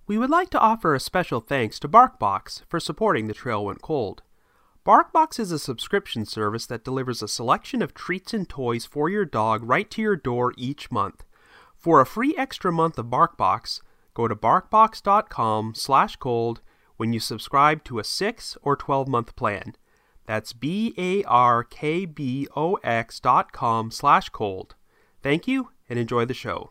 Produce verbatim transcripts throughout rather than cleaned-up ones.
We would like to offer a special thanks to BarkBox for supporting The Trail Went Cold. BarkBox is a subscription service that delivers a selection of treats and toys for your dog right to your door each month. For a free extra month of BarkBox, go to barkbox.com slash cold when you subscribe to a six or twelve month plan. That's B-A-R-K-B-O-X dot com slash cold. Thank you and enjoy the show.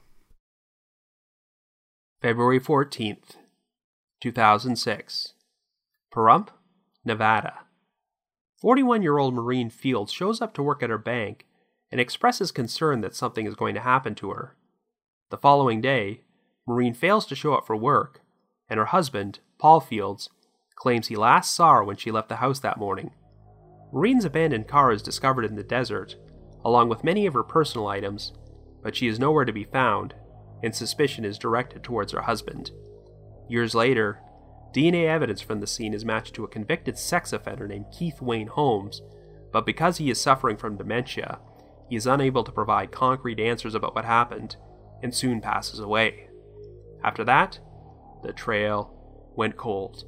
February fourteenth, two thousand six. Pahrump, Nevada. forty-one-year-old Maureen Fields shows up to work at her bank and expresses concern that something is going to happen to her. The following day, Maureen fails to show up for work, and her husband, Paul Fields, claims he last saw her when she left the house that morning. Maureen's abandoned car is discovered in the desert, along with many of her personal items, but she is nowhere to be found, and suspicion is directed towards her husband. Years later, D N A evidence from the scene is matched to a convicted sex offender named Keith Wayne Holmes, but because he is suffering from dementia, he is unable to provide concrete answers about what happened, and soon passes away. After that, the trail went cold.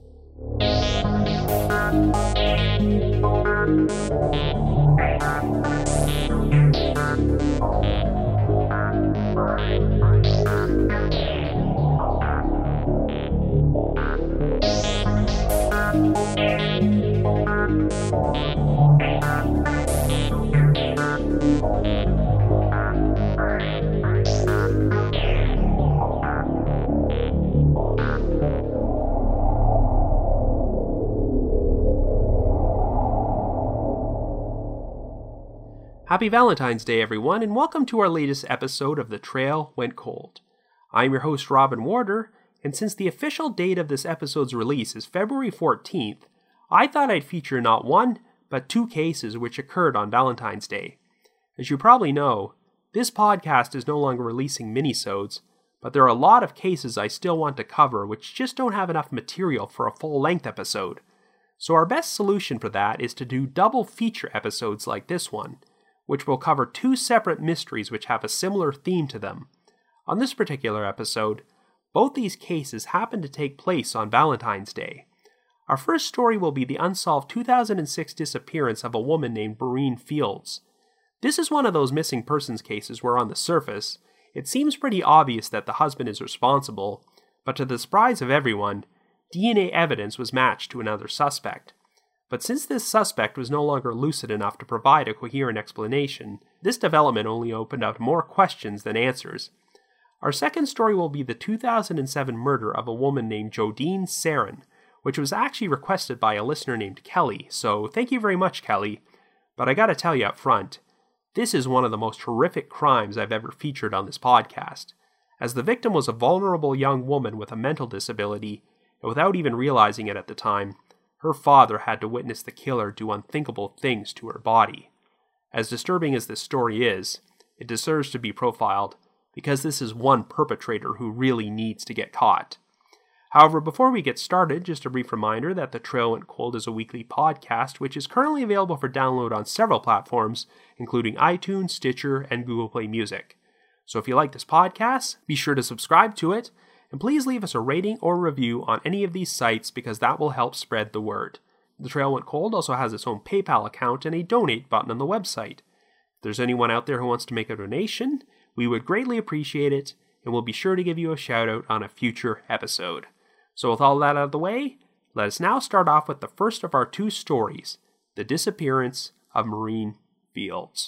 Happy Valentine's Day, everyone, and welcome to our latest episode of The Trail Went Cold. I'm your host, Robin Warder, and since the official date of this episode's release is February fourteenth, I thought I'd feature not one, but two cases which occurred on Valentine's Day. As you probably know, this podcast is no longer releasing minisodes, but there are a lot of cases I still want to cover which just don't have enough material for a full-length episode. So our best solution for that is to do double feature episodes like this one, which will cover two separate mysteries which have a similar theme to them. On this particular episode, both these cases happen to take place on Valentine's Day. Our first story will be the unsolved two thousand six disappearance of a woman named Maureen Fields. This is one of those missing persons cases where on the surface, it seems pretty obvious that the husband is responsible, but to the surprise of everyone, D N A evidence was matched to another suspect. But since this suspect was no longer lucid enough to provide a coherent explanation, this development only opened up more questions than answers. Our second story will be the two thousand seven murder of a woman named Jodine Sarin, which was actually requested by a listener named Kelly, so thank you very much, Kelly. But I gotta tell you up front, this is one of the most horrific crimes I've ever featured on this podcast, as the victim was a vulnerable young woman with a mental disability, and without even realizing it at the time, her father had to witness the killer do unthinkable things to her body. As disturbing as this story is, it deserves to be profiled because this is one perpetrator who really needs to get caught. However, before we get started, just a brief reminder that The Trail Went Cold is a weekly podcast which is currently available for download on several platforms, including iTunes, Stitcher, and Google Play Music. So if you like this podcast, be sure to subscribe to it, and please leave us a rating or review on any of these sites because that will help spread the word. The Trail Went Cold also has its own PayPal account and a donate button on the website. If there's anyone out there who wants to make a donation, we would greatly appreciate it, and we'll be sure to give you a shout out on a future episode. So with all that out of the way, let us now start off with the first of our two stories, the disappearance of Maureen Fields.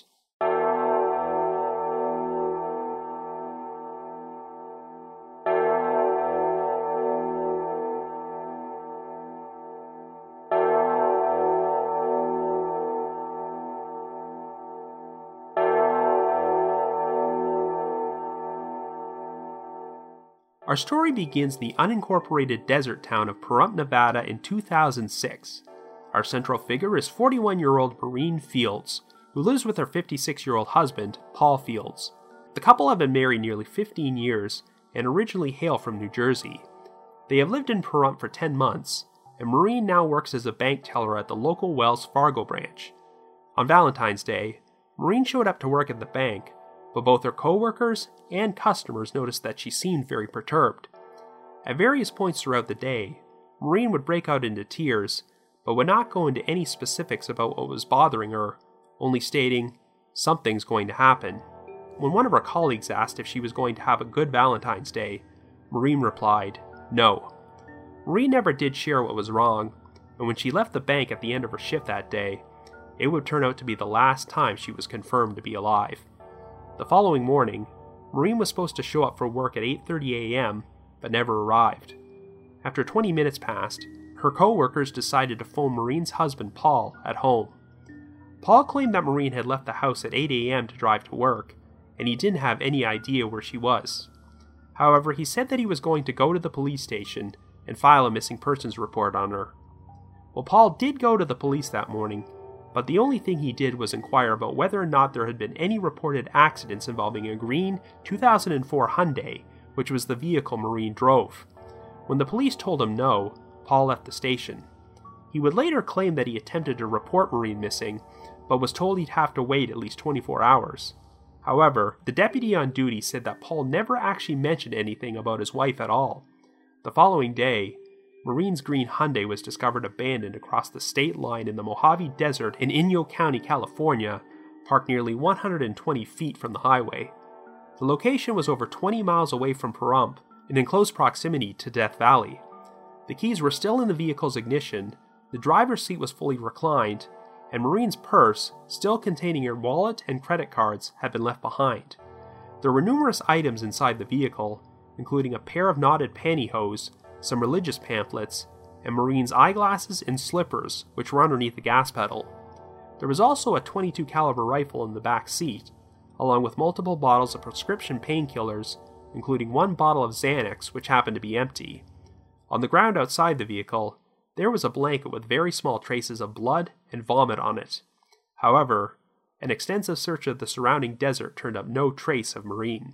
Our story begins in the unincorporated desert town of Pahrump, Nevada in two thousand six. Our central figure is forty-one-year-old Maureen Fields, who lives with her fifty-six-year-old husband, Paul Fields. The couple have been married nearly fifteen years and originally hail from New Jersey. They have lived in Pahrump for ten months, and Maureen now works as a bank teller at the local Wells Fargo branch. On Valentine's Day, Maureen showed up to work at the bank, but both her co-workers and customers noticed that she seemed very perturbed. At various points throughout the day, Maureen would break out into tears, but would not go into any specifics about what was bothering her, only stating, "Something's going to happen." When one of her colleagues asked if she was going to have a good Valentine's Day, Maureen replied, "No." Maureen never did share what was wrong, and when she left the bank at the end of her shift that day, it would turn out to be the last time she was confirmed to be alive. The following morning, Maureen was supposed to show up for work at eight thirty a.m., but never arrived. After twenty minutes passed, her co-workers decided to phone Maureen's husband Paul at home. Paul claimed that Maureen had left the house at eight a.m. to drive to work, and he didn't have any idea where she was. However, he said that he was going to go to the police station and file a missing persons report on her. Well, Paul did go to the police that morning, but the only thing he did was inquire about whether or not there had been any reported accidents involving a green two thousand four Hyundai, which was the vehicle Maureen drove. When the police told him no, Paul left the station. He would later claim that he attempted to report Maureen missing, but was told he'd have to wait at least twenty-four hours. However, the deputy on duty said that Paul never actually mentioned anything about his wife at all. The following day, Maureen's green Hyundai was discovered abandoned across the state line in the Mojave Desert in Inyo County, California, parked nearly one hundred twenty feet from the highway. The location was over twenty miles away from Pahrump and in close proximity to Death Valley. The keys were still in the vehicle's ignition, the driver's seat was fully reclined, and Maureen's purse, still containing her wallet and credit cards, had been left behind. There were numerous items inside the vehicle, including a pair of knotted pantyhose, some religious pamphlets, and Maureen's eyeglasses and slippers, which were underneath the gas pedal. There was also a twenty-two caliber rifle in the back seat, along with multiple bottles of prescription painkillers, including one bottle of Xanax, which happened to be empty. On the ground outside the vehicle, there was a blanket with very small traces of blood and vomit on it. However, an extensive search of the surrounding desert turned up no trace of Maureen.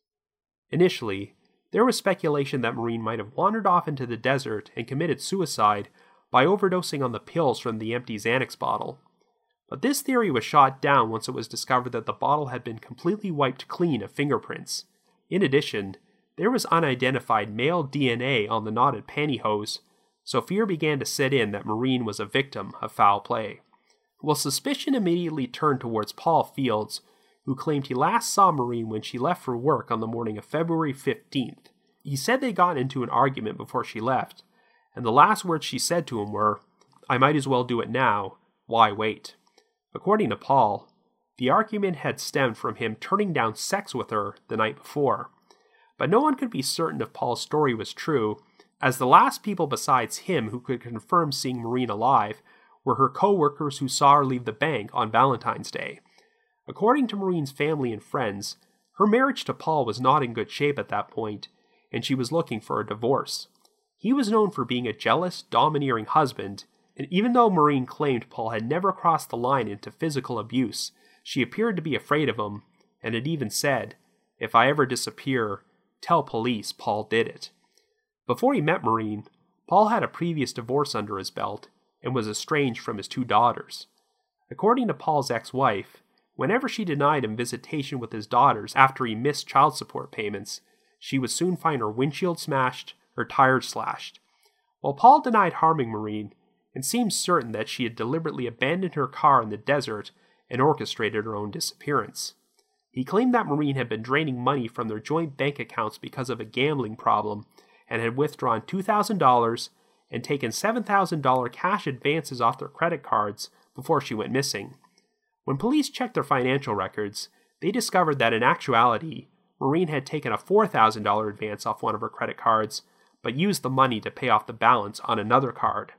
Initially, there was speculation that Maureen might have wandered off into the desert and committed suicide by overdosing on the pills from the empty Xanax bottle. But this theory was shot down once it was discovered that the bottle had been completely wiped clean of fingerprints. In addition, there was unidentified male D N A on the knotted pantyhose, so fear began to set in that Maureen was a victim of foul play. Well, suspicion immediately turned towards Paul Fields, who claimed he last saw Maureen when she left for work on the morning of February fifteenth. He said they got into an argument before she left, and the last words she said to him were, "I might as well do it now, why wait?" According to Paul, the argument had stemmed from him turning down sex with her the night before. But no one could be certain if Paul's story was true, as the last people besides him who could confirm seeing Maureen alive were her co-workers who saw her leave the bank on Valentine's Day. According to Maureen's family and friends, her marriage to Paul was not in good shape at that point, and she was looking for a divorce. He was known for being a jealous, domineering husband, and even though Maureen claimed Paul had never crossed the line into physical abuse, she appeared to be afraid of him, and had even said, "If I ever disappear, tell police Paul did it." Before he met Maureen, Paul had a previous divorce under his belt, and was estranged from his two daughters. According to Paul's ex-wife, whenever she denied him visitation with his daughters after he missed child support payments, she would soon find her windshield smashed, her tires slashed. While Paul denied harming Maureen, and seemed certain that she had deliberately abandoned her car in the desert and orchestrated her own disappearance. He claimed that Maureen had been draining money from their joint bank accounts because of a gambling problem, and had withdrawn two thousand dollars and taken seven thousand dollars cash advances off their credit cards before she went missing. When police checked their financial records, they discovered that in actuality, Maureen had taken a four thousand dollars advance off one of her credit cards, but used the money to pay off the balance on another card.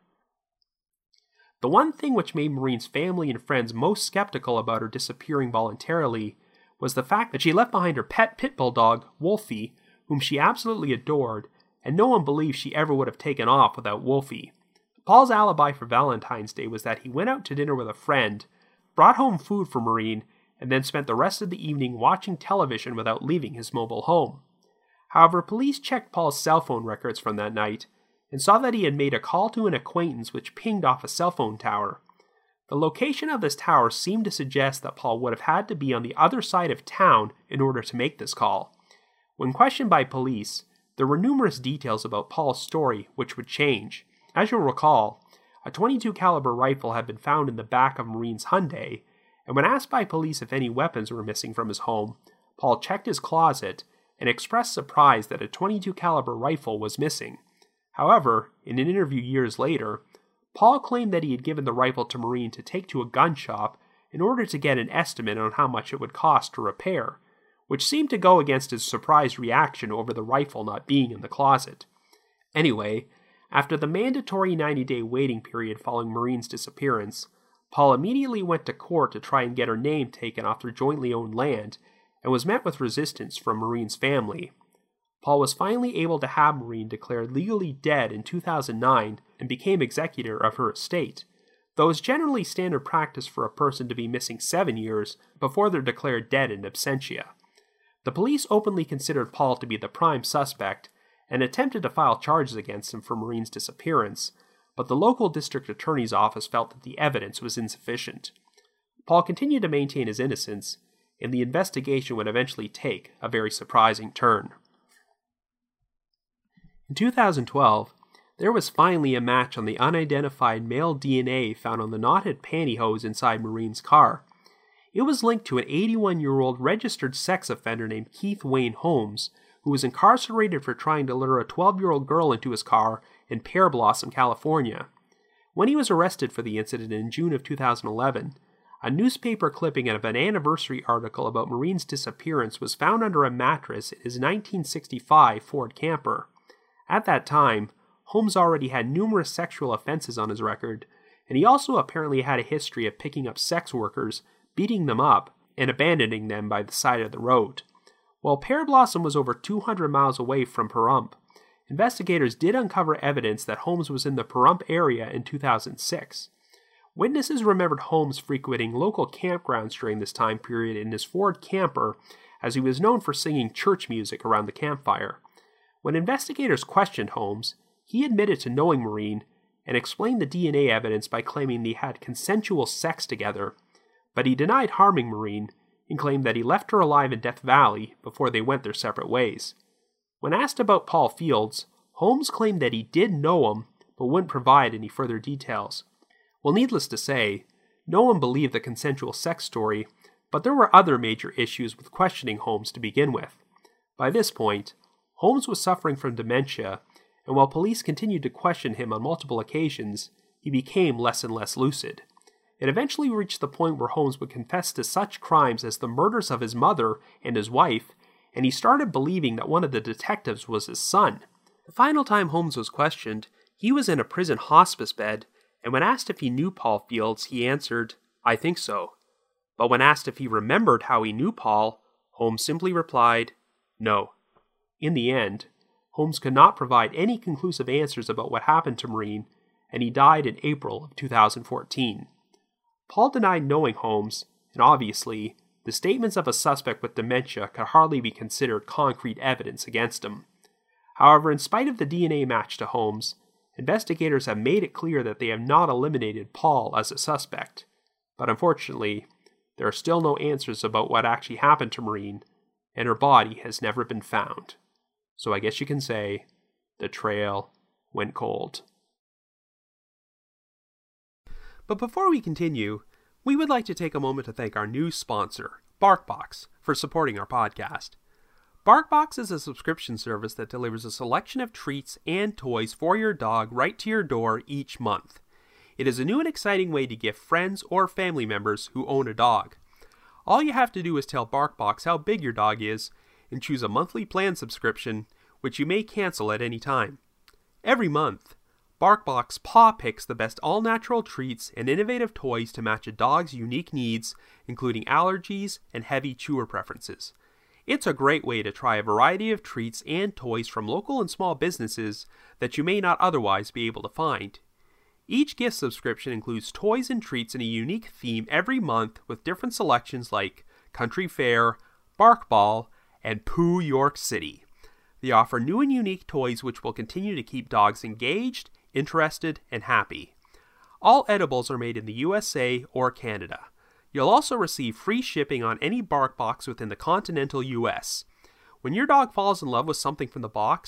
The one thing which made Maureen's family and friends most skeptical about her disappearing voluntarily was the fact that she left behind her pet pit bull dog, Wolfie, whom she absolutely adored, and no one believed she ever would have taken off without Wolfie. Paul's alibi for Valentine's Day was that he went out to dinner with a friend, brought home food for Maureen, and then spent the rest of the evening watching television without leaving his mobile home. However, police checked Paul's cell phone records from that night, and saw that he had made a call to an acquaintance which pinged off a cell phone tower. The location of this tower seemed to suggest that Paul would have had to be on the other side of town in order to make this call. When questioned by police, There were numerous details about Paul's story which would change. As you'll recall, a twenty-two caliber rifle had been found in the back of Marine's Hyundai, and when asked by police if any weapons were missing from his home, Paul checked his closet and expressed surprise that a twenty-two caliber rifle was missing. However, in an interview years later, Paul claimed that he had given the rifle to Marine to take to a gun shop in order to get an estimate on how much it would cost to repair, which seemed to go against his surprised reaction over the rifle not being in the closet. Anyway, after the mandatory ninety-day waiting period following Marine's disappearance, Paul immediately went to court to try and get her name taken off their jointly owned land, and was met with resistance from Marine's family. Paul was finally able to have Marine declared legally dead in two thousand nine and became executor of her estate, though it's generally standard practice for a person to be missing seven years before they're declared dead in absentia. The police openly considered Paul to be the prime suspect and attempted to file charges against him for Marine's disappearance, but the local district attorney's office felt that the evidence was insufficient. Paul continued to maintain his innocence, and the investigation would eventually take a very surprising turn. In two thousand twelve, there was finally a match on the unidentified male D N A found on the knotted pantyhose inside Marine's car. It was linked to an eighty-one-year-old registered sex offender named Keith Wayne Holmes, who was incarcerated for trying to lure a twelve-year-old girl into his car in Pear Blossom, California. When he was arrested for the incident in June of two thousand eleven, a newspaper clipping of an anniversary article about Marine's disappearance was found under a mattress in his nineteen sixty-five Ford camper. At that time, Holmes already had numerous sexual offenses on his record, and he also apparently had a history of picking up sex workers, beating them up, and abandoning them by the side of the road. While Pear Blossom was over two hundred miles away from Pahrump, investigators did uncover evidence that Holmes was in the Pahrump area in two thousand six. Witnesses remembered Holmes frequenting local campgrounds during this time period in his Ford camper, as he was known for singing church music around the campfire. When investigators questioned Holmes, he admitted to knowing Marine and explained the D N A evidence by claiming they had consensual sex together, but he denied harming Marine and claimed that he left her alive in Death Valley before they went their separate ways. When asked about Paul Fields, Holmes claimed that he did know him, but wouldn't provide any further details. Well, needless to say, no one believed the consensual sex story, but there were other major issues with questioning Holmes to begin with. By this point, Holmes was suffering from dementia, and while police continued to question him on multiple occasions, he became less and less lucid. It eventually reached the point where Holmes would confess to such crimes as the murders of his mother and his wife, and he started believing that one of the detectives was his son. The final time Holmes was questioned, he was in a prison hospice bed, and when asked if he knew Paul Fields, he answered, "I think so." But when asked if he remembered how he knew Paul, Holmes simply replied, "No." In the end, Holmes could not provide any conclusive answers about what happened to Marine, and he died in April of two thousand fourteen. Paul denied knowing Holmes, and obviously, the statements of a suspect with dementia could hardly be considered concrete evidence against him. However, in spite of the D N A match to Holmes, investigators have made it clear that they have not eliminated Paul as a suspect. But unfortunately, there are still no answers about what actually happened to Marine, and her body has never been found. So I guess you can say, the trail went cold. But before we continue, we would like to take a moment to thank our new sponsor, BarkBox, for supporting our podcast. BarkBox is a subscription service that delivers a selection of treats and toys for your dog right to your door each month. It is a new and exciting way to gift friends or family members who own a dog. All you have to do is tell BarkBox how big your dog is and choose a monthly plan subscription, which you may cancel at any time. Every month, BarkBox paw picks the best all-natural treats and innovative toys to match a dog's unique needs, including allergies and heavy chewer preferences. It's a great way to try a variety of treats and toys from local and small businesses that you may not otherwise be able to find. Each gift subscription includes toys and treats in a unique theme every month with different selections like Country Fair, Bark Ball, and Pooh York City. They offer new and unique toys which will continue to keep dogs engaged, interested, and happy. All edibles are made in the U S A or Canada. You'll also receive free shipping on any BarkBox within the continental U S. When your dog falls in love with something from the box,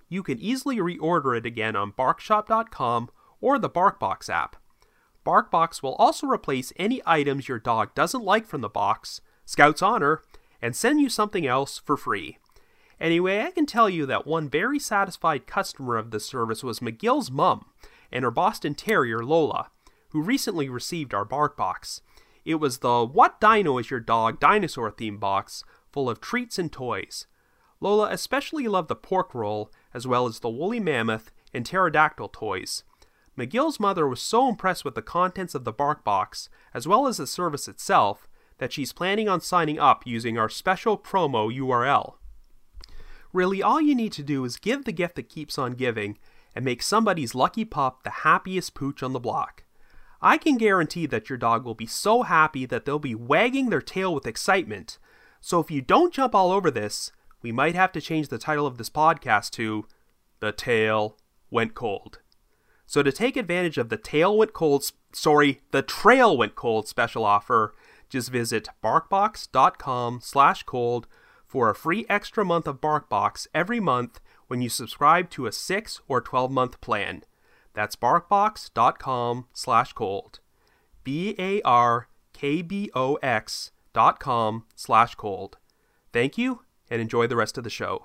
you can easily reorder it again on bark shop dot com or the BarkBox app. BarkBox will also replace any items your dog doesn't like from the box, Scout's Honor, and send you something else for free. Anyway, I can tell you that one very satisfied customer of this service was McGill's mom and her Boston Terrier, Lola, who recently received our BarkBox. It was the What Dino is Your Dog dinosaur theme box full of treats and toys. Lola especially loved the pork roll as well as the woolly mammoth and pterodactyl toys. McGill's mother was so impressed with the contents of the BarkBox as well as the service itself that she's planning on signing up using our special promo U R L. Really, all you need to do is give the gift that keeps on giving and make somebody's lucky pup the happiest pooch on the block. I can guarantee that your dog will be so happy that they'll be wagging their tail with excitement. So if you don't jump all over this, we might have to change the title of this podcast to The Tail Went Cold. So to take advantage of the Tail Went Cold, sorry, the Trail Went Cold special offer, just visit barkbox dot com slash cold for a free extra month of BarkBox every month when you subscribe to a six or twelve month plan. That's barkbox dot com slash cold. B A R K B O X dot com slash cold. Thank you, and enjoy the rest of the show.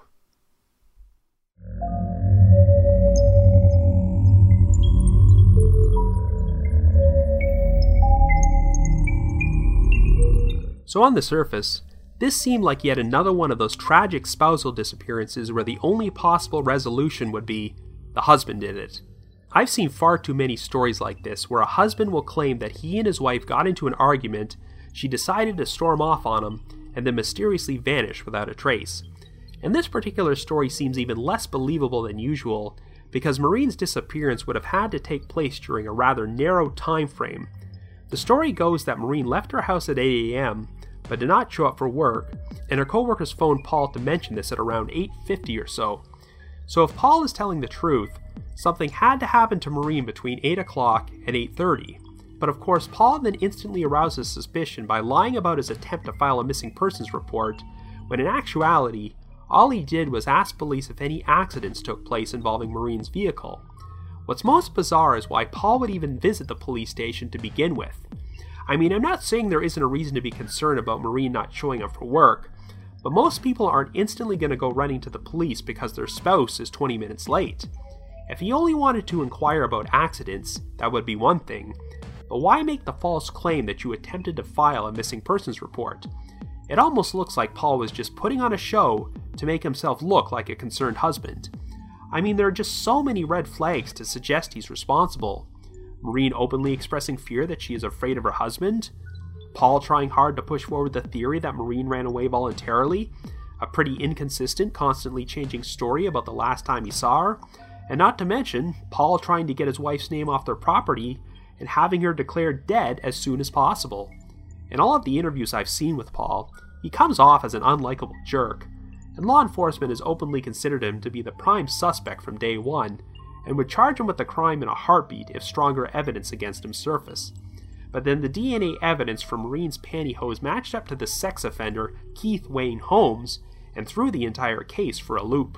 So on the surface, this seemed like yet another one of those tragic spousal disappearances where the only possible resolution would be the husband did it. I've seen far too many stories like this where a husband will claim that he and his wife got into an argument, she decided to storm off on him, and then mysteriously vanish without a trace. And this particular story seems even less believable than usual because Maureen's disappearance would have had to take place during a rather narrow time frame. The story goes that Maureen left her house at eight a.m. but did not show up for work, and her co-workers phoned Paul to mention this at around eight fifty or so. So if Paul is telling the truth, something had to happen to Maureen between eight o'clock and eight thirty. But of course, Paul then instantly arouses suspicion by lying about his attempt to file a missing persons report, when in actuality, all he did was ask police if any accidents took place involving Maureen's vehicle. What's most bizarre is why Paul would even visit the police station to begin with. I mean, I'm not saying there isn't a reason to be concerned about Maureen not showing up for work, but most people aren't instantly going to go running to the police because their spouse is twenty minutes late. If he only wanted to inquire about accidents, that would be one thing, but why make the false claim that you attempted to file a missing persons report? It almost looks like Paul was just putting on a show to make himself look like a concerned husband. I mean, there are just so many red flags to suggest he's responsible. Maureen openly expressing fear that she is afraid of her husband, Paul trying hard to push forward the theory that Maureen ran away voluntarily, a pretty inconsistent, constantly changing story about the last time he saw her, and not to mention Paul trying to get his wife's name off their property and having her declared dead as soon as possible. In all of the interviews I've seen with Paul, he comes off as an unlikable jerk, and law enforcement has openly considered him to be the prime suspect from day one, and would charge him with the crime in a heartbeat if stronger evidence against him surfaced. But then the D N A evidence from Maureen's pantyhose matched up to the sex offender Keith Wayne Holmes, and threw the entire case for a loop.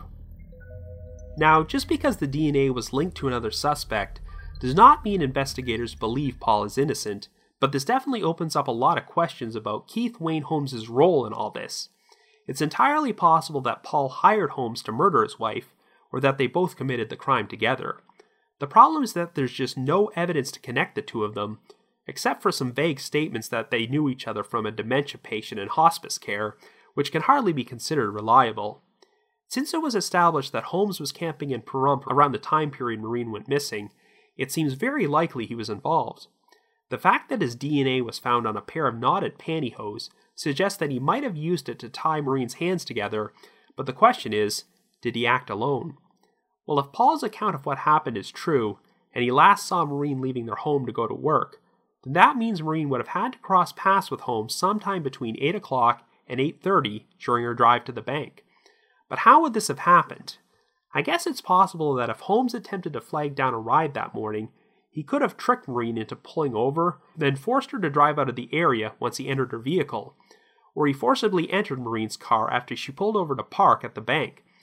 Now, just because the D N A was linked to another suspect does not mean investigators believe Paul is innocent, but this definitely opens up a lot of questions about Keith Wayne Holmes' role in all this. It's entirely possible that Paul hired Holmes to murder his wife, or that they both committed the crime together. The problem is that there's just no evidence to connect the two of them, except for some vague statements that they knew each other from a dementia patient in hospice care, which can hardly be considered reliable. Since it was established that Holmes was camping in Pahrump around the time period Maureen went missing, it seems very likely he was involved. The fact that his D N A was found on a pair of knotted pantyhose suggests that he might have used it to tie Maureen's hands together, but the question is, did he act alone? Well, if Paul's account of what happened is true, and he last saw Maureen leaving their home to go to work, then that means Maureen would have had to cross paths with Holmes sometime between eight o'clock and eight thirty during her drive to the bank. But how would this have happened? I guess it's possible that if Holmes attempted to flag down a ride that morning, he could have tricked Maureen into pulling over, then forced her to drive out of the area once he entered her vehicle, or he forcibly entered Maureen's car after she pulled over to park at the bank.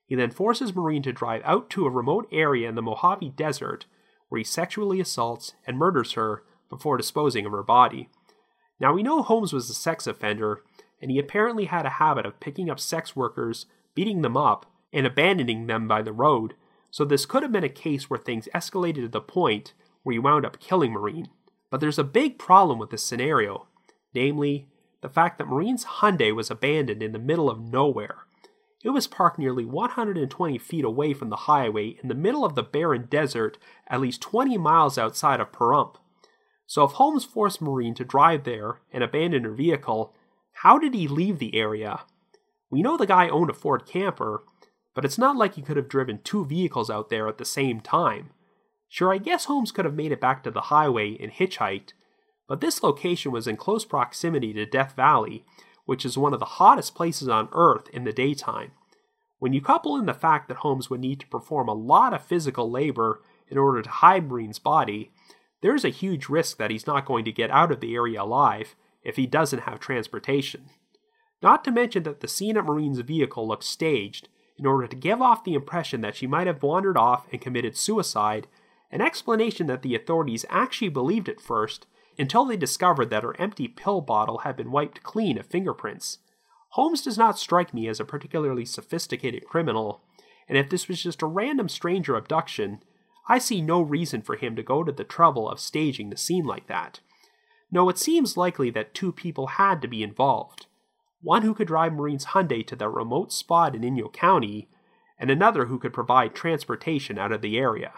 He then forces Maureen to drive out to a remote area in the Mojave Desert, where he sexually assaults and murders her before disposing of her body. Now, we know Holmes was a sex offender, and he apparently had a habit of picking up sex workers, beating them up, and abandoning them by the road, so this could have been a case where things escalated to the point where he wound up killing Maureen. But there's a big problem with this scenario, namely, the fact that Maureen's Hyundai was abandoned in the middle of nowhere. It was parked nearly one hundred twenty feet away from the highway in the middle of the barren desert, at least twenty miles outside of Pahrump. So if Holmes forced Maureen to drive there and abandon her vehicle, how did he leave the area? We know the guy owned a Ford camper, but it's not like he could have driven two vehicles out there at the same time. Sure, I guess Holmes could have made it back to the highway and hitchhiked, but this location was in close proximity to Death Valley, which is one of the hottest places on Earth in the daytime. When you couple in the fact that Holmes would need to perform a lot of physical labor in order to hide Maureen's body, there's a huge risk that he's not going to get out of the area alive if he doesn't have transportation. Not to mention that the scene at Maureen's vehicle looks staged in order to give off the impression that she might have wandered off and committed suicide, an explanation that the authorities actually believed at first until they discovered that her empty pill bottle had been wiped clean of fingerprints. Holmes does not strike me as a particularly sophisticated criminal, and if this was just a random stranger abduction, I see no reason for him to go to the trouble of staging the scene like that. No, it seems likely that two people had to be involved. One who could drive Maureen's Hyundai to that remote spot in Inyo County, and another who could provide transportation out of the area.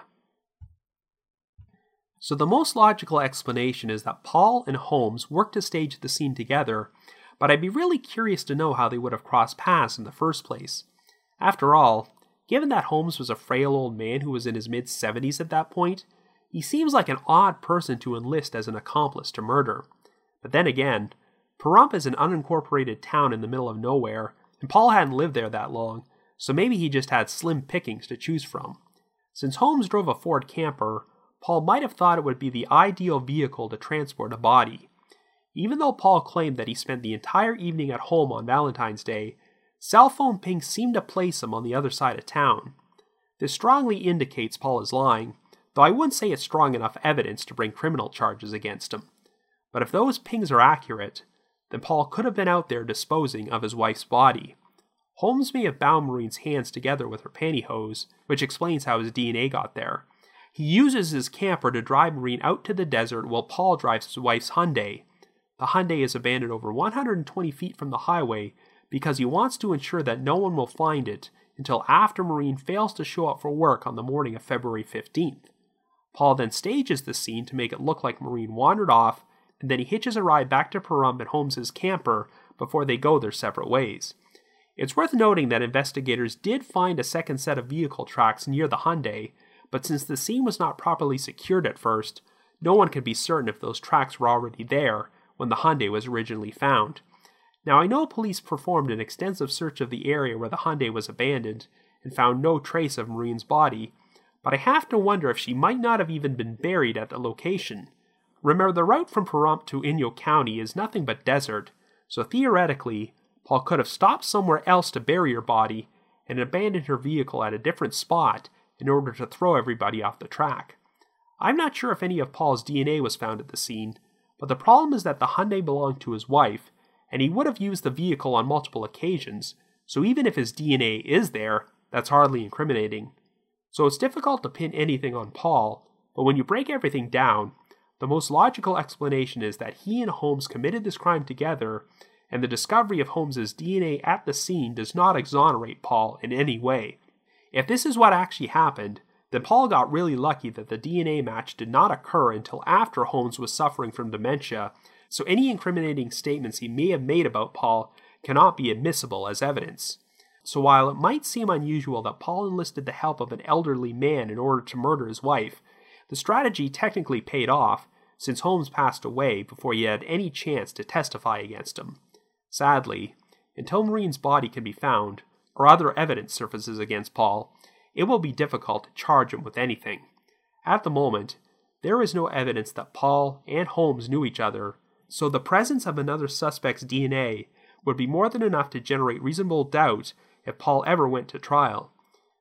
So the most logical explanation is that Paul and Holmes worked to stage the scene together, but I'd be really curious to know how they would have crossed paths in the first place. After all, given that Holmes was a frail old man who was in his mid-seventies at that point, he seems like an odd person to enlist as an accomplice to murder. But then again, Pahrump is an unincorporated town in the middle of nowhere, and Paul hadn't lived there that long, so maybe he just had slim pickings to choose from. Since Holmes drove a Ford camper, Paul might have thought it would be the ideal vehicle to transport a body. Even though Paul claimed that he spent the entire evening at home on Valentine's Day, cell phone pings seemed to place him on the other side of town. This strongly indicates Paul is lying, though I wouldn't say it's strong enough evidence to bring criminal charges against him. But if those pings are accurate, then Paul could have been out there disposing of his wife's body. Holmes may have bound Maureen's hands together with her pantyhose, which explains how his D N A got there. He uses his camper to drive Maureen out to the desert while Paul drives his wife's Hyundai. The Hyundai is abandoned over one hundred twenty feet from the highway because he wants to ensure that no one will find it until after Maureen fails to show up for work on the morning of February fifteenth. Paul then stages the scene to make it look like Maureen wandered off, and then he hitches a ride back to Pahrump in Holmes's camper before they go their separate ways. It's worth noting that investigators did find a second set of vehicle tracks near the Hyundai, but since the scene was not properly secured at first, no one could be certain if those tracks were already there when the Hyundai was originally found. Now, I know police performed an extensive search of the area where the Hyundai was abandoned and found no trace of Maureen's body, but I have to wonder if she might not have even been buried at the location. Remember, the route from Pahrump to Inyo County is nothing but desert, so theoretically, Paul could have stopped somewhere else to bury her body and abandoned her vehicle at a different spot in order to throw everybody off the track. I'm not sure if any of Paul's D N A was found at the scene, but the problem is that the Hyundai belonged to his wife, and he would have used the vehicle on multiple occasions, so even if his D N A is there, that's hardly incriminating. So it's difficult to pin anything on Paul, but when you break everything down, the most logical explanation is that he and Holmes committed this crime together, and the discovery of Holmes's D N A at the scene does not exonerate Paul in any way. If this is what actually happened, then Paul got really lucky that the D N A match did not occur until after Holmes was suffering from dementia, so any incriminating statements he may have made about Paul cannot be admissible as evidence. So while it might seem unusual that Paul enlisted the help of an elderly man in order to murder his wife, the strategy technically paid off, since Holmes passed away before he had any chance to testify against him. Sadly, until Maureen's body can be found, or other evidence surfaces against Paul, it will be difficult to charge him with anything. At the moment, there is no evidence that Paul and Holmes knew each other, so the presence of another suspect's D N A would be more than enough to generate reasonable doubt if Paul ever went to trial.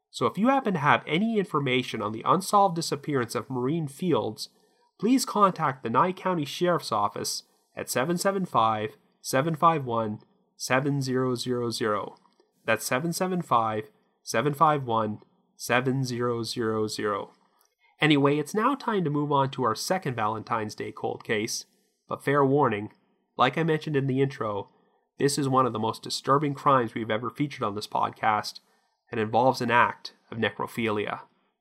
So if you happen to have any information on the unsolved disappearance of Maureen Fields, please contact the Nye County Sheriff's Office at seven seven five, seven five one, seven zero zero zero. That's seven seven five, seven five one, seven zero zero zero. Anyway, it's now time to move on to our second Valentine's Day cold case, but fair warning, like I mentioned in the intro, this is one of the most disturbing crimes we've ever featured on this podcast, and involves an act of necrophilia.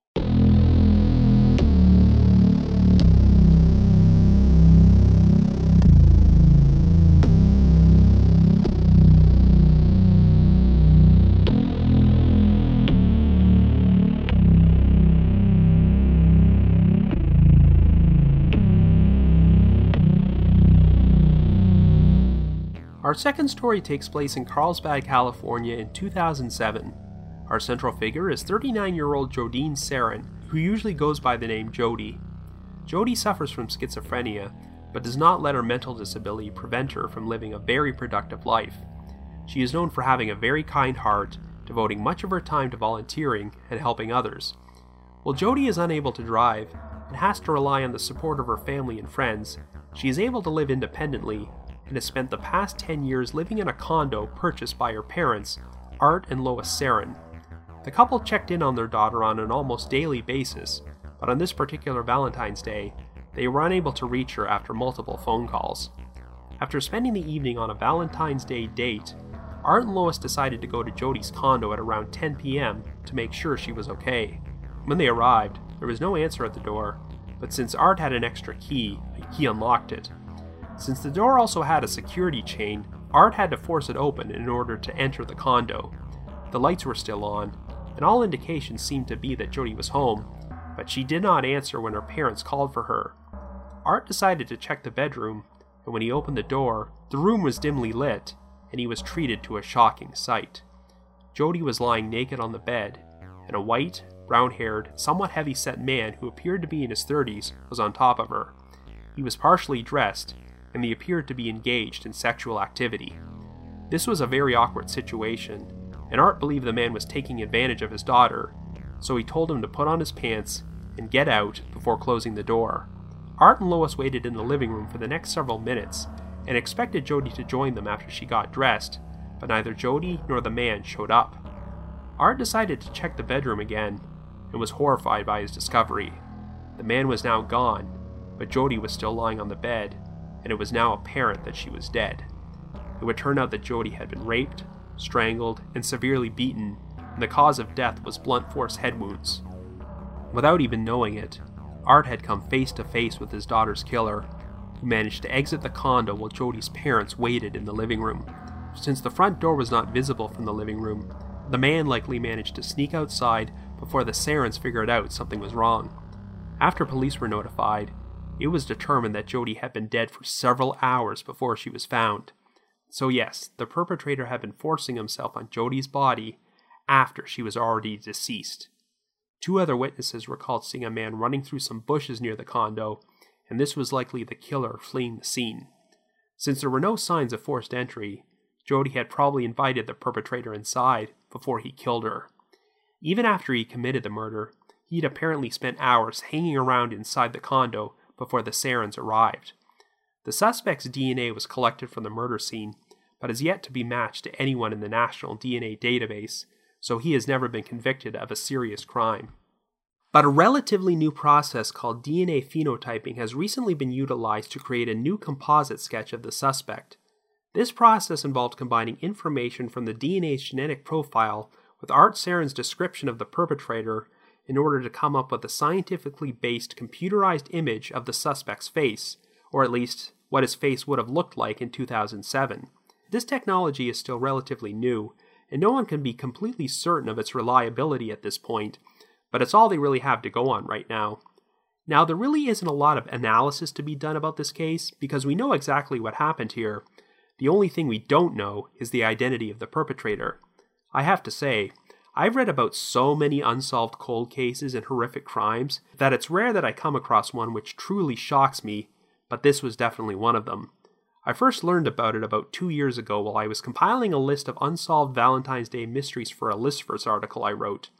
Our second story takes place in Carlsbad, California in two thousand seven. Our central figure is thirty-nine-year-old Jodine Sarin, who usually goes by the name Jody. Jody suffers from schizophrenia, but does not let her mental disability prevent her from living a very productive life. She is known for having a very kind heart, devoting much of her time to volunteering and helping others. While Jody is unable to drive and has to rely on the support of her family and friends, she is able to live independently and has spent the past ten years living in a condo purchased by her parents, Art and Lois Sarin. The couple checked in on their daughter on an almost daily basis, but on this particular Valentine's Day, they were unable to reach her after multiple phone calls. After spending the evening on a Valentine's Day date, Art and Lois decided to go to Jody's condo at around ten p.m. to make sure she was okay. When they arrived, there was no answer at the door, but since Art had an extra key, he unlocked it. Since the door also had a security chain, Art had to force it open in order to enter the condo. The lights were still on, and all indications seemed to be that Jody was home, but she did not answer when her parents called for her. Art decided to check the bedroom, and when he opened the door, the room was dimly lit, and he was treated to a shocking sight. Jody was lying naked on the bed, and a white, brown-haired, somewhat heavy-set man who appeared to be in his thirties was on top of her. He was partially dressed, and he appeared to be engaged in sexual activity. This was a very awkward situation, and Art believed the man was taking advantage of his daughter, so he told him to put on his pants and get out before closing the door. Art and Lois waited in the living room for the next several minutes and expected Jody to join them after she got dressed, but neither Jody nor the man showed up. Art decided to check the bedroom again and was horrified by his discovery. The man was now gone, but Jody was still lying on the bed, and it was now apparent that she was dead. It would turn out that Jody had been raped, strangled, and severely beaten, and the cause of death was blunt force head wounds. Without even knowing it, Art had come face to face with his daughter's killer, who managed to exit the condo while Jody's parents waited in the living room. Since the front door was not visible from the living room, the man likely managed to sneak outside before the Sarins figured out something was wrong. After police were notified, it was determined that Jody had been dead for several hours before she was found. So yes, the perpetrator had been forcing himself on Jody's body after she was already deceased. Two other witnesses recalled seeing a man running through some bushes near the condo, and this was likely the killer fleeing the scene. Since there were no signs of forced entry, Jody had probably invited the perpetrator inside before he killed her. Even after he committed the murder, he'd apparently spent hours hanging around inside the condo before the Sarins arrived. The suspect's D N A was collected from the murder scene, but is yet to be matched to anyone in the National D N A database, so he has never been convicted of a serious crime. But a relatively new process called D N A phenotyping has recently been utilized to create a new composite sketch of the suspect. This process involved combining information from the D N A's genetic profile with Art Sarin's description of the perpetrator in order to come up with a scientifically based computerized image of the suspect's face, or at least what his face would have looked like in two thousand seven. This technology is still relatively new, and no one can be completely certain of its reliability at this point, but it's all they really have to go on right now. Now, there really isn't a lot of analysis to be done about this case, because we know exactly what happened here. The only thing we don't know is the identity of the perpetrator. I have to say, I've read about so many unsolved cold cases and horrific crimes that it's rare that I come across one which truly shocks me, but this was definitely one of them. I first learned about it about two years ago while I was compiling a list of unsolved Valentine's Day mysteries for a Listverse article I wrote.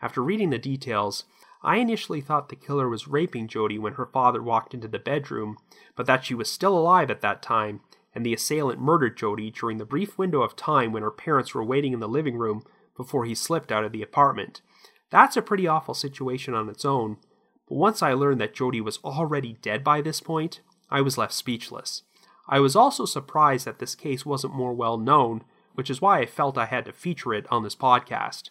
After reading the details, I initially thought the killer was raping Jody when her father walked into the bedroom, but that she was still alive at that time, and the assailant murdered Jody during the brief window of time when her parents were waiting in the living room before he slipped out of the apartment. That's a pretty awful situation on its own, but once I learned that Jody was already dead by this point, I was left speechless. I was also surprised that this case wasn't more well known, which is why I felt I had to feature it on this podcast.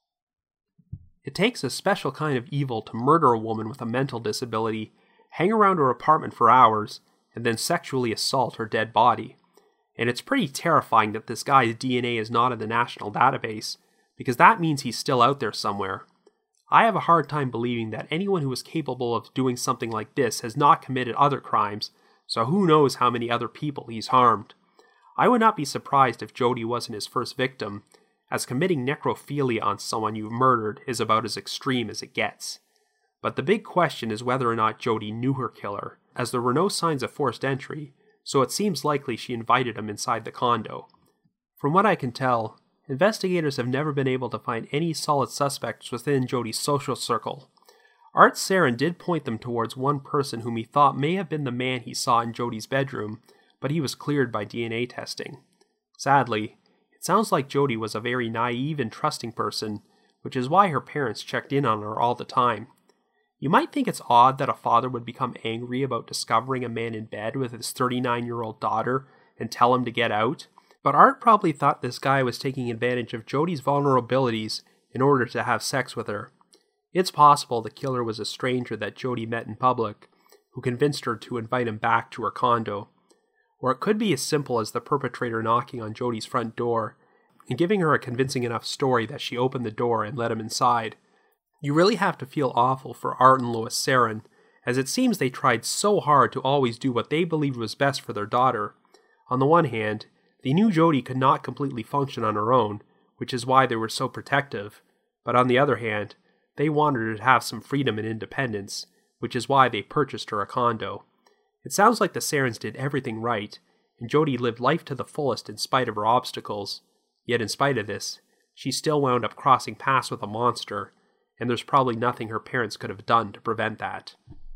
It takes a special kind of evil to murder a woman with a mental disability, hang around her apartment for hours, and then sexually assault her dead body. And it's pretty terrifying that this guy's D N A is not in the national database, because that means he's still out there somewhere. I have a hard time believing that anyone who is capable of doing something like this has not committed other crimes, so who knows how many other people he's harmed. I would not be surprised if Jody wasn't his first victim, as committing necrophilia on someone you've murdered is about as extreme as it gets. But the big question is whether or not Jody knew her killer, as there were no signs of forced entry, so it seems likely she invited him inside the condo. From what I can tell, investigators have never been able to find any solid suspects within Jody's social circle. Art Sarin did point them towards one person whom he thought may have been the man he saw in Jody's bedroom, but he was cleared by D N A testing. Sadly, it sounds like Jody was a very naive and trusting person, which is why her parents checked in on her all the time. You might think it's odd that a father would become angry about discovering a man in bed with his thirty-nine-year-old daughter and tell him to get out, but Art probably thought this guy was taking advantage of Jody's vulnerabilities in order to have sex with her. It's possible the killer was a stranger that Jody met in public, who convinced her to invite him back to her condo. Or it could be as simple as the perpetrator knocking on Jody's front door and giving her a convincing enough story that she opened the door and let him inside. You really have to feel awful for Art and Lois Sarin, as it seems they tried so hard to always do what they believed was best for their daughter. On the one hand, they knew Jody could not completely function on her own, which is why they were so protective, but on the other hand, they wanted her to have some freedom and independence, which is why they purchased her a condo. It sounds like the Sarins did everything right, and Jody lived life to the fullest in spite of her obstacles. Yet in spite of this, she still wound up crossing paths with a monster, and there's probably nothing her parents could have done to prevent that.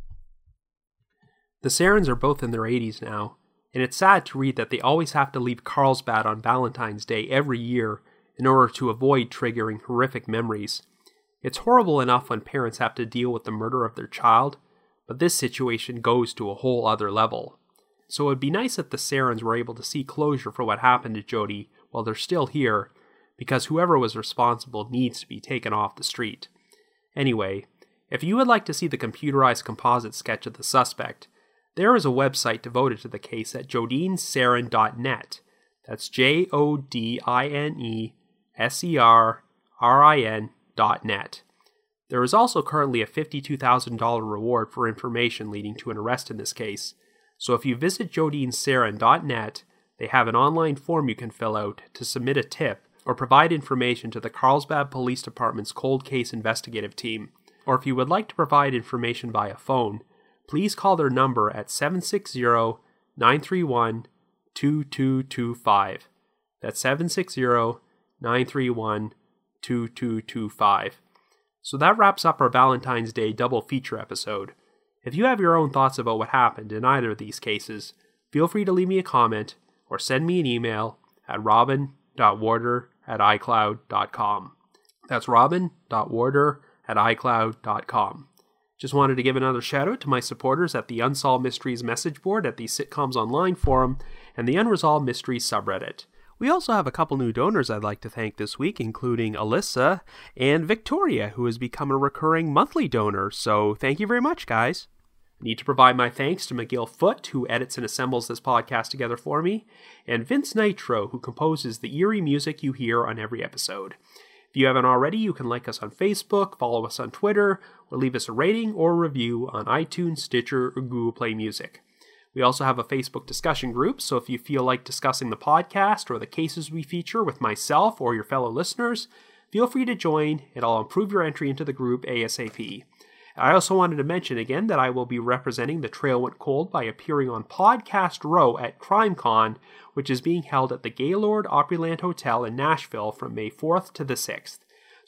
The Sarins are both in their eighties now, and it's sad to read that they always have to leave Carlsbad on Valentine's Day every year in order to avoid triggering horrific memories. It's horrible enough when parents have to deal with the murder of their child, but this situation goes to a whole other level. So it'd be nice if the Sarins were able to see closure for what happened to Jody while they're still here, because whoever was responsible needs to be taken off the street. Anyway, if you would like to see the computerized composite sketch of the suspect, there is a website devoted to the case at jodine sarin dot net. That's J O D I N E S E R R I N dot net. There is also currently a fifty-two thousand dollars reward for information leading to an arrest in this case, so if you visit jodine sarin dot net, they have an online form you can fill out to submit a tip or provide information to the Carlsbad Police Department's Cold Case Investigative Team. Or if you would like to provide information via phone, please call their number at seven six zero, nine three one, two two two five. That's seven six zero, nine three one, two two two five. So that wraps up our Valentine's Day double feature episode. If you have your own thoughts about what happened in either of these cases, feel free to leave me a comment or send me an email at robin dot warder at icloud dot com. That's robin dot warder at icloud dot com. Just wanted to give another shout out to my supporters at the Unsolved Mysteries message board at the Sitcoms Online forum and the Unresolved Mysteries subreddit. We also have a couple new donors I'd like to thank this week, including Alyssa and Victoria, who has become a recurring monthly donor, so thank you very much, guys. I need to provide my thanks to McGill Foote, who edits and assembles this podcast together for me, and Vince Nitro, who composes the eerie music you hear on every episode. If you haven't already, you can like us on Facebook, follow us on Twitter, or leave us a rating or review on iTunes, Stitcher, or Google Play Music. We also have a Facebook discussion group, so if you feel like discussing the podcast or the cases we feature with myself or your fellow listeners, feel free to join and I'll improve your entry into the group ASAP. I also wanted to mention again that I will be representing The Trail Went Cold by appearing on Podcast Row at CrimeCon, which is being held at the Gaylord Opryland Hotel in Nashville from May fourth to the sixth.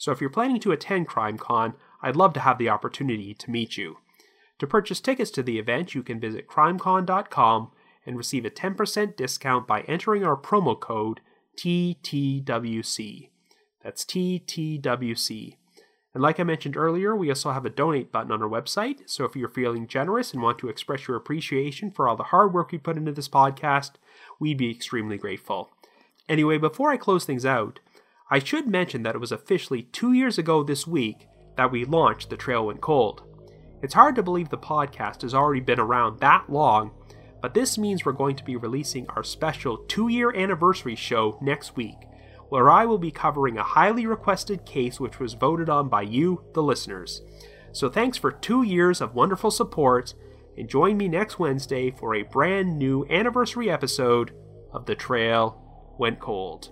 So if you're planning to attend CrimeCon, I'd love to have the opportunity to meet you. To purchase tickets to the event, you can visit crimecon dot com and receive a ten percent discount by entering our promo code T T W C. That's T T W C. And like I mentioned earlier, we also have a donate button on our website, so if you're feeling generous and want to express your appreciation for all the hard work we put into this podcast, we'd be extremely grateful. Anyway, before I close things out, I should mention that it was officially two years ago this week that we launched The Trail Went Cold. It's hard to believe the podcast has already been around that long, but this means we're going to be releasing our special two-year anniversary show next week, where I will be covering a highly requested case which was voted on by you, the listeners. So thanks for two years of wonderful support, and join me next Wednesday for a brand new anniversary episode of The Trail Went Cold.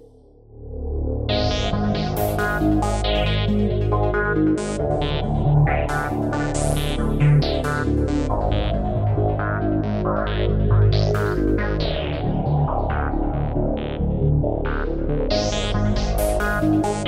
Thank you.